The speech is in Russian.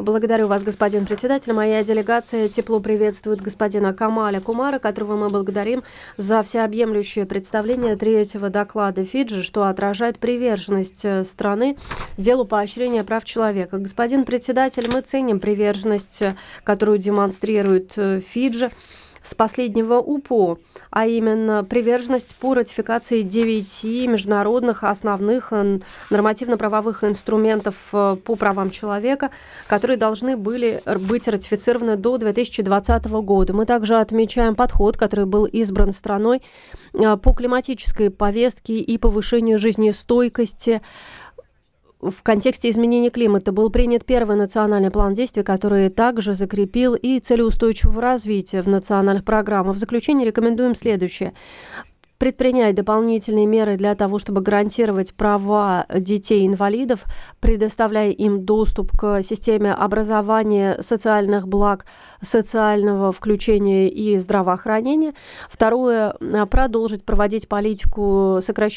Благодарю вас, господин председатель. Моя делегация тепло приветствует господина Камаля Кумара, которого мы благодарим за всеобъемлющее представление третьего доклада Фиджи, что отражает приверженность страны делу поощрения прав человека. Господин председатель, мы ценим приверженность, которую демонстрирует Фиджи с последнего УПО, а именно приверженность по ратификации 9 международных основных нормативно-правовых инструментов по правам человека, которые должны были быть ратифицированы до 2020 года. Мы также отмечаем подход, который был избран страной по климатической повестке и повышению жизнестойкости в контексте изменения климата. Был принят первый национальный план действий, который также закрепил и цели устойчивого развития в национальных программах. В заключение рекомендуем следующее. Предпринять дополнительные меры для того, чтобы гарантировать права детей-инвалидов, предоставляя им доступ к системе образования, социальных благ, социального включения и здравоохранения. Второе, продолжить проводить политику сокращения